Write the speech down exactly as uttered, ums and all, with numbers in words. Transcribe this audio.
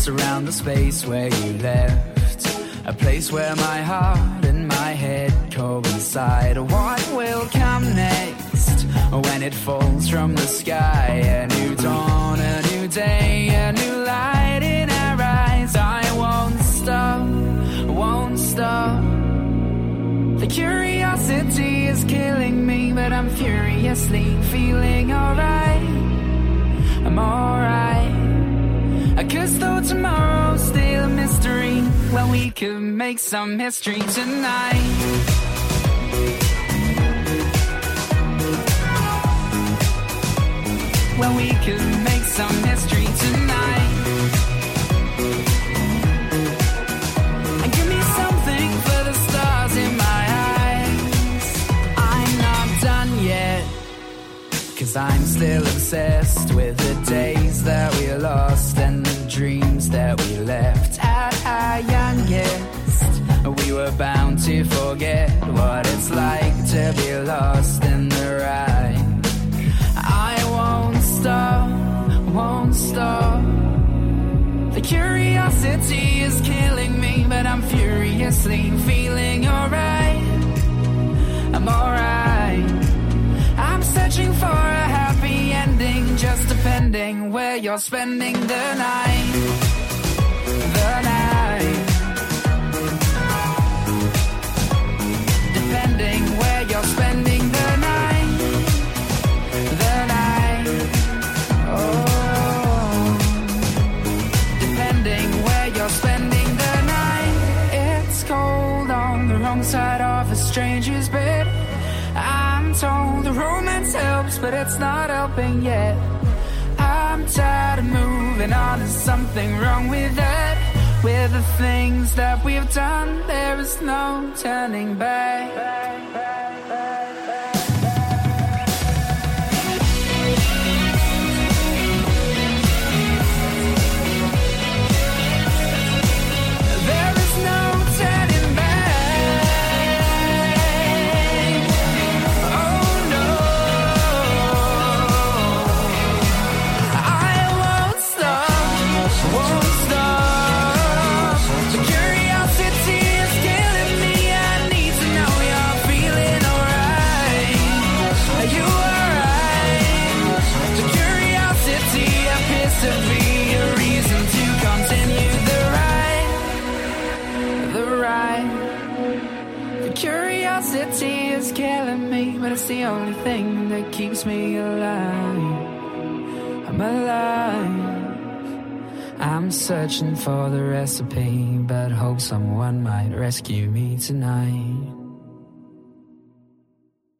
dance around the space where you left, a place where my heart and my head coincide. What will come next when it falls from the sky? A new dawn, a new day, a new light in our eyes. I won't stop, won't stop. The curiosity is killing me, but I'm furiously feeling alright. I'm alright. Cause though tomorrow's still a mystery, well, we could make some history tonight. Well, we could make some history tonight. And give me something for the stars in my eyes. I'm not done yet, cause I'm still obsessed with the days that we lost and the dreams that we left at our youngest. We were bound to forget what it's like to be lost in the ride. I won't stop, won't stop. The curiosity is killing me, but I'm furiously feeling alright. I'm alright. I'm searching for a happy ending, just depending where you're spending the night. The night. Depending where you're spending the night. The night. Oh. Depending where you're spending the night. It's cold on the wrong side of a stranger's bed. I'm told the romance helps, but it's not helping yet. I'm tired of moving on, there's something wrong with that. With the things that we've done, there is no turning back. There is no turning back. To be a reason to continue the ride, the ride. The curiosity is killing me, but it's the only thing that keeps me alive. I'm alive. I'm searching for the recipe, but hope someone might rescue me tonight.